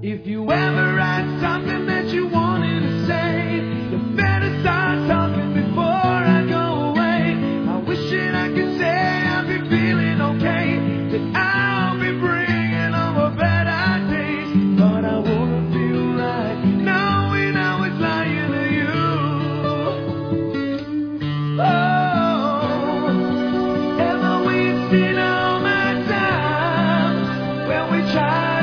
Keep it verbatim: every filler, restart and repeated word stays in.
If you ever had something that you wanted to say, you better start talking before I go away. I wish that I could say I've been feeling okay, that I'll be bringing over better days. But I wanna feel right knowing I was lying to you. Oh, ever wasted all my time when we tried